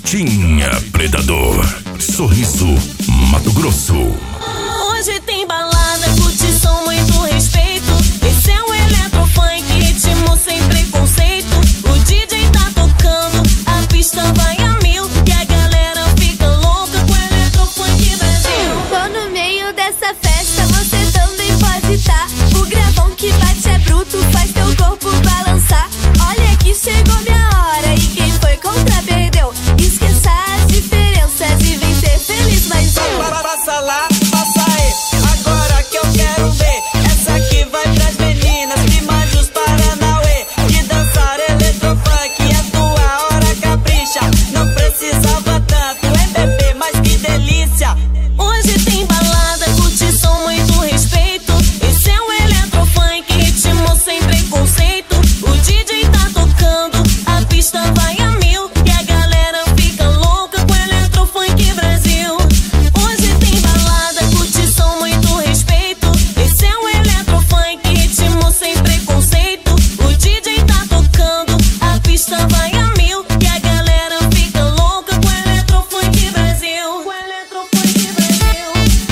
Tinha Predador, Sorriso, Mato Grosso. Hoje tem balada, curtição, muito respeito. Esse é o Eletrofunk, ritmo sem preconceito. O DJ tá tocando, a pista vai a mil e a galera fica louca com o Eletrofunk Brasil. Tô no meio dessa festa, você também pode estar. O gravão que bate é bruto, faz teu corpo balançar. Olha que chegou minha hora e quem foi contra perdeu. Esqueça as diferenças e vem ser feliz mais um. Passa lá, passa aí, agora que eu quero ver. Essa aqui vai pras meninas que manjam os Paranauê. Que dançar Eletrofunk é tua hora, capricha. Não precisava tanto, é bebê, mas que delícia. Hoje tem balada, curtição, muito respeito. Esse é o Eletrofunk, ritmo sem preconceito. O DJ tá tocando, a pista vai a mil e a galera fica louca com o Eletrofunk Brasil. Hoje tem balada, curtição, muito respeito. Esse é o Eletrofunk, ritmo sem preconceito. O DJ tá tocando, a pista vai a mil e a galera fica louca com o Eletrofunk Brasil. Com o Eletrofunk Brasil.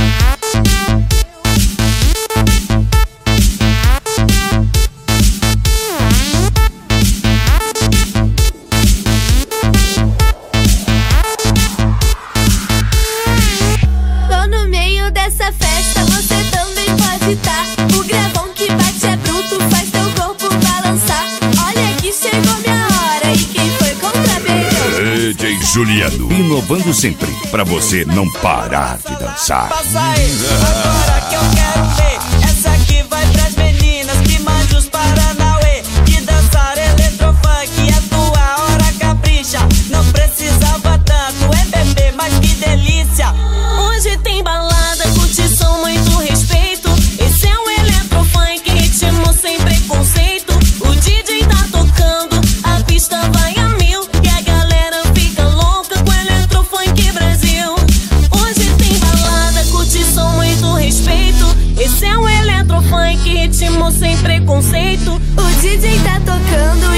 Tô no meio dessa festa, você também pode estar. O gravão que bate é bruto, faz teu corpo balançar. Olha que chegou minha hora e quem foi contra perdeu. DJ Juliano, inovando sempre, pra você não parar de dançar. Passa aí, agora que eu quero ver. Essa aqui vai pras meninas que manjam os Paranauê. Que dançar Eletrofunk é tua hora, capricha. Não precisava tanto, é bebê, mas que delícia. Hoje tem balada, curtição, muito respeito. Esse é o Eletrofunk, ritmo sem preconceito. O DJ tá tocando, a pista vai a mil e a galera fica louca com o Eletrofunk Brasil. Hoje tem balada, curtição, muito respeito. Esse é o Eletrofunk, ritmo sem preconceito. O DJ tá tocando